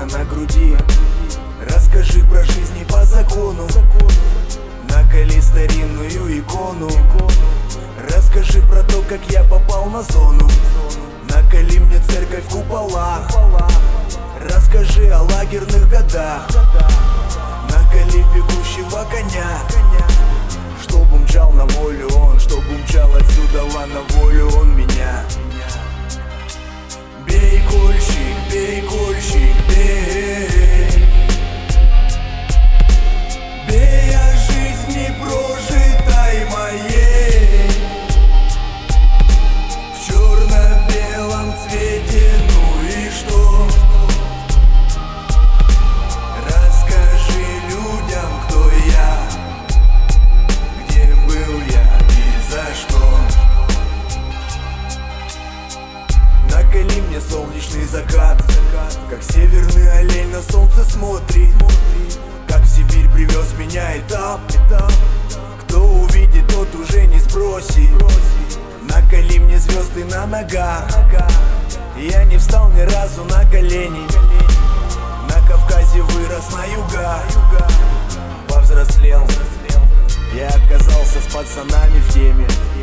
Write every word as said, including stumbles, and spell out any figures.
рука на груди. Расскажи про жизнь не по закону, накали старинную икону. Расскажи про то, как я попал на зону, накали мне церковь в куполах. Расскажи о лагерных годах, накали бегущего коня. Чтоб умчал на волю он, чтоб умчал отсюда на волю он меня. Бей, кольщик, бей, кольщик, бей. Бей о жизни прожитой моей в черно-белом цвете, ну и что? Расскажи людям, кто я, где был я и за что. Накали мне солнечный закат, как северный олень на солнце смотрит. Как в Сибирь привез меня этап, кто увидит, тот уже не спросит. Накали мне звезды на ногах, я не встал ни разу на колени. На Кавказе вырос на югах, повзрослел, я оказался с пацанами в теме.